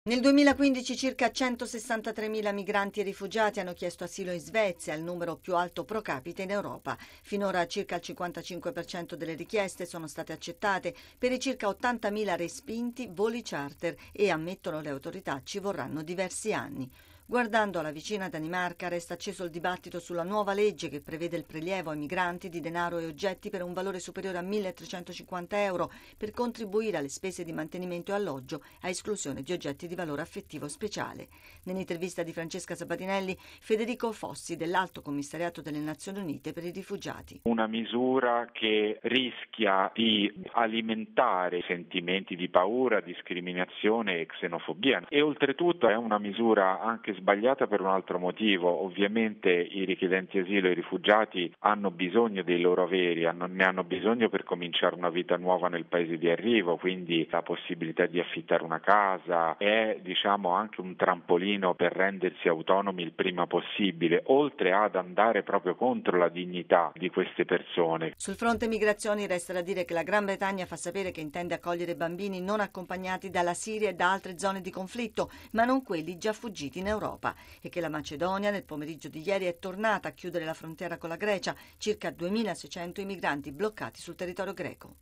Nel 2015 circa 163.000 migranti e rifugiati hanno chiesto asilo in Svezia, il numero più alto pro capite in Europa. Finora circa il 55% delle richieste sono state accettate, per i circa 80.000 respinti voli charter e, ammettono le autorità, ci vorranno diversi anni. Guardando alla vicina Danimarca resta acceso il dibattito sulla nuova legge che prevede il prelievo ai migranti di denaro e oggetti per un valore superiore a 1.350 euro per contribuire alle spese di mantenimento e alloggio, a esclusione di oggetti di valore affettivo speciale. Nell'intervista di Francesca Sabatinelli, Federico Fossi dell'Alto Commissariato delle Nazioni Unite per i rifugiati. Una misura che rischia di alimentare sentimenti di paura, discriminazione e xenofobia e oltretutto è una misura anche sbagliata per un altro motivo. Ovviamente i richiedenti asilo e i rifugiati hanno bisogno dei loro averi, ne hanno bisogno per cominciare una vita nuova nel paese di arrivo, quindi la possibilità di affittare una casa è anche un trampolino per rendersi autonomi il prima possibile, oltre ad andare proprio contro la dignità di queste persone. Sul fronte migrazioni resta da dire che la Gran Bretagna fa sapere che intende accogliere bambini non accompagnati dalla Siria e da altre zone di conflitto, ma non quelli già fuggiti in Europa, e che la Macedonia nel pomeriggio di ieri è tornata a chiudere la frontiera con la Grecia, circa 2.600 i migranti bloccati sul territorio greco.